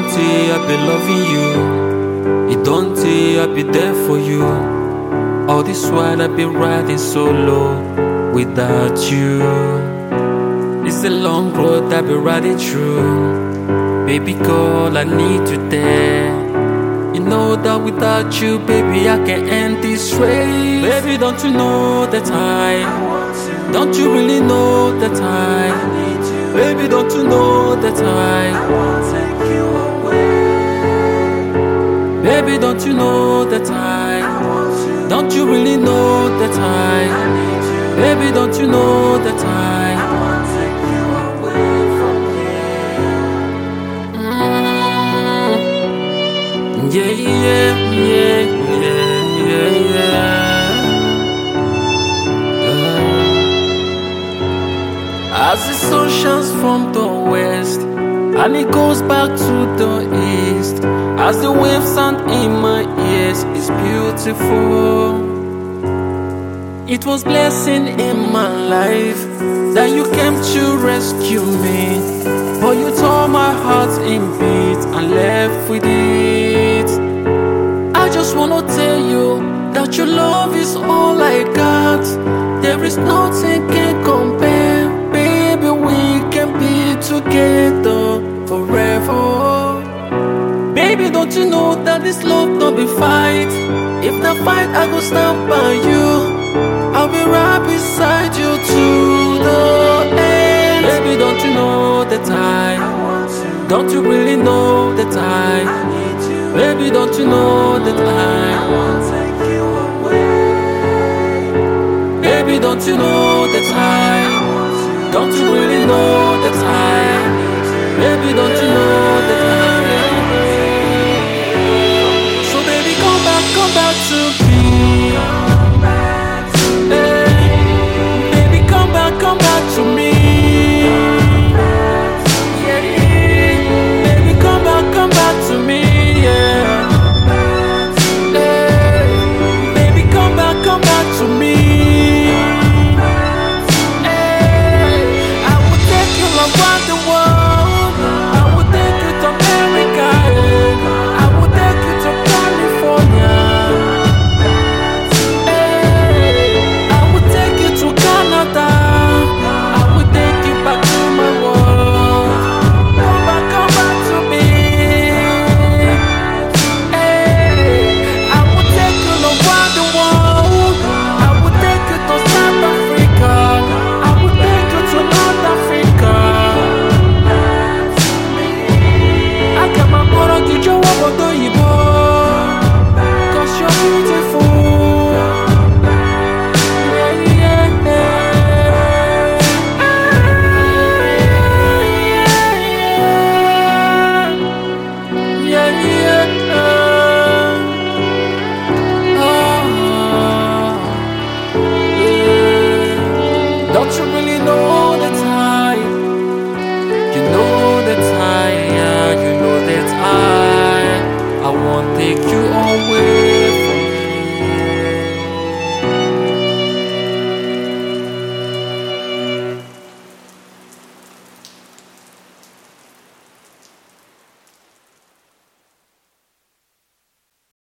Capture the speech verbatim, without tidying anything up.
tey I been loving you. It don't tey I be there for you. All this while I been riding solo without you. It's a long road I've been riding through. Baby girl, I need you there. You know that without you, baby, I can end this race. Baby, don't you know that I, don't you really know that I, baby, don't you know that I, baby, don't you know that I, don't you really know that I, baby, don't you know that I, mm, yeah, yeah, yeah, yeah, yeah, yeah. As the sun shines from the west and it goes back to the east, as the waves sound in my ears, it's beautiful. It was blessing in my life that you came to rescue me, but you tore my heart in bits and left with it. I just wanna tell you that your love is all I got. There is nothing can compare. Baby, we can be together forever. Baby, don't you know that this love don't be fight? If the fight, I go stand by you. I'll be right beside you to the end. Baby, don't you know that I, don't you really know that I, baby, don't you know that I, baby, don't you know that I, don't you really know that I, baby, don't you know that I, so baby, come back, come back to me. Come back to me, yeah, yeah. Baby, come back, come back to me, yeah. Hey, baby, come back, come back to me. Hey, I will take you around the world. I will take you to America, yeah. I will take you to California. Hey, I will take you to Canada. Don't you really know that I, you know that I, yeah, you know that I, I won't take you